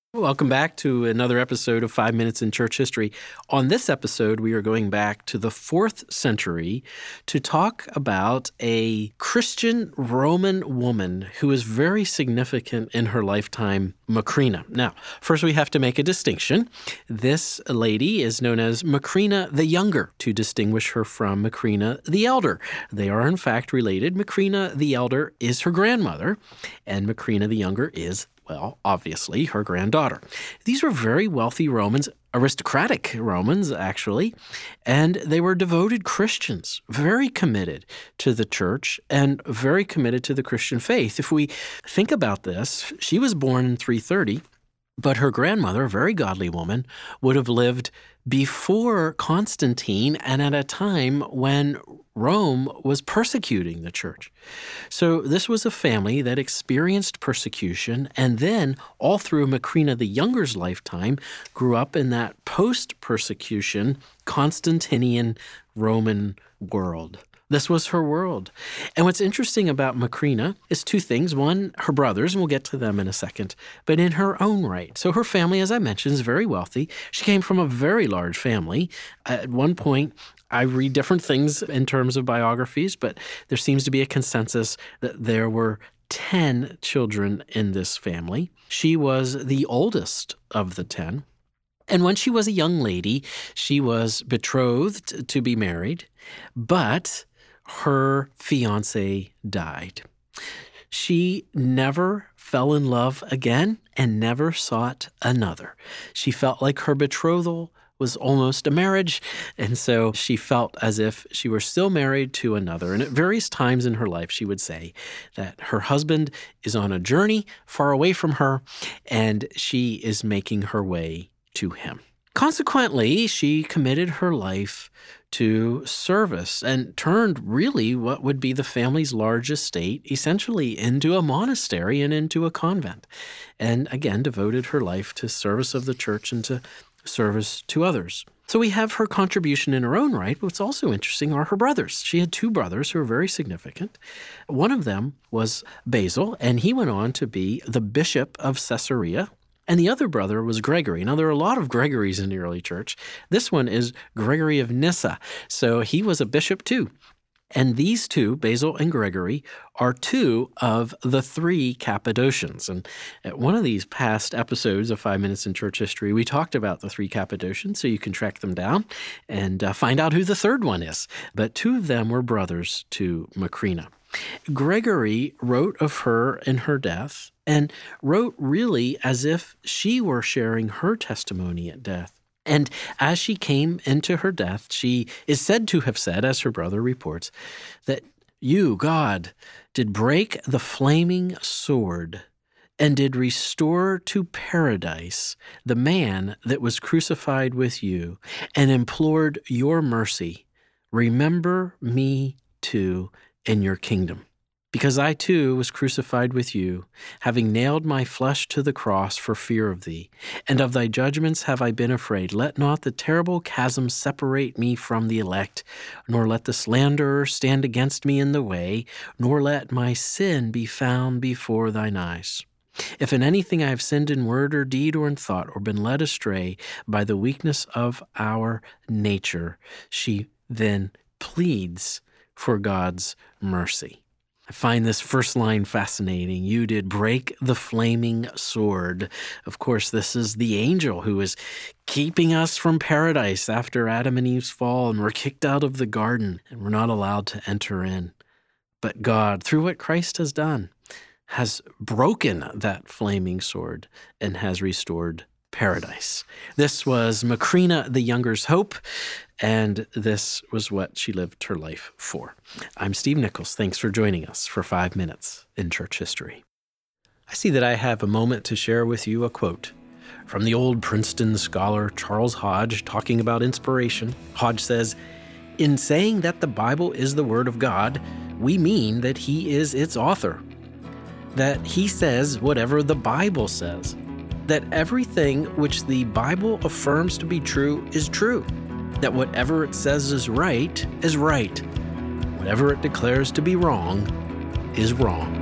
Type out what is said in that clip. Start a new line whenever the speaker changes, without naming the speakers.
Welcome back to another episode of 5 Minutes in Church History. On this episode, we are going back to the 4th century to talk about a Christian Roman woman who was very significant in her lifetime, Macrina. Now, first we have to make a distinction. This lady is known as Macrina the Younger, to distinguish her from Macrina the Elder. They are in fact related. Macrina the Elder is her grandmother, and Macrina the Younger is, well, obviously, her granddaughter. These were very wealthy Romans, aristocratic Romans, actually, and they were devoted Christians, very committed to the church and very committed to the Christian faith. If we think about this, she was born in 330, but her grandmother, a very godly woman, would have lived before Constantine and at a time when Rome was persecuting the church. So this was a family that experienced persecution and then all through Macrina the Younger's lifetime grew up in that post-persecution Constantinian Roman world. This was her world. And what's interesting about Macrina is two things. One, her brothers, and we'll get to them in a second, but in her own right. So her family, as I mentioned, is very wealthy. She came from a very large family. At one point, I read different things in terms of biographies, but there seems to be a consensus that there were 10 children in this family. She was the oldest of the 10. And when she was a young lady, she was betrothed to be married, but her fiancé died. She never fell in love again and never sought another. She felt like her betrothal was almost a marriage, and so she felt as if she were still married to another. And at various times in her life, she would say that her husband is on a journey far away from her, and she is making her way to him. Consequently, she committed her life to service and turned really what would be the family's large estate essentially into a monastery and into a convent. And again, devoted her life to service of the church and to service to others. So we have her contribution in her own right. But what's also interesting are her brothers. She had two brothers who were very significant. One of them was Basil, and he went on to be the bishop of Caesarea. And the other brother was Gregory. Now, there are a lot of Gregorys in the early church. This one is Gregory of Nyssa. So he was a bishop too. And these two, Basil and Gregory, are two of the three Cappadocians. And at one of these past episodes of 5 Minutes in Church History, we talked about the three Cappadocians, so you can track them down and find out who the third one is. But two of them were brothers to Macrina. Gregory wrote of her in her death and wrote really as if she were sharing her testimony at death. And as she came into her death, she is said to have said, as her brother reports, that you, God, did break the flaming sword and did restore to paradise the man that was crucified with you and implored your mercy. Remember me too in your kingdom. Because I too was crucified with you, having nailed my flesh to the cross for fear of thee, and of thy judgments have I been afraid. Let not the terrible chasm separate me from the elect, nor let the slanderer stand against me in the way, nor let my sin be found before thine eyes. If in anything I have sinned in word or deed or in thought, or been led astray by the weakness of our nature, she then pleads for God's mercy. I find this first line fascinating. You did break the flaming sword. Of course, this is the angel who is keeping us from paradise after Adam and Eve's fall, and we're kicked out of the garden, and we're not allowed to enter in. But God, through what Christ has done, has broken that flaming sword and has restored paradise. This was Macrina the Younger's hope, and this was what she lived her life for. I'm Steve Nichols. Thanks for joining us for 5 Minutes in Church History. I see that I have a moment to share with you a quote from the old Princeton scholar Charles Hodge talking about inspiration. Hodge says, "In saying that the Bible is the Word of God, we mean that He is its author, that He says whatever the Bible says, that everything which the Bible affirms to be true is true, that whatever it says is right, whatever it declares to be wrong is wrong."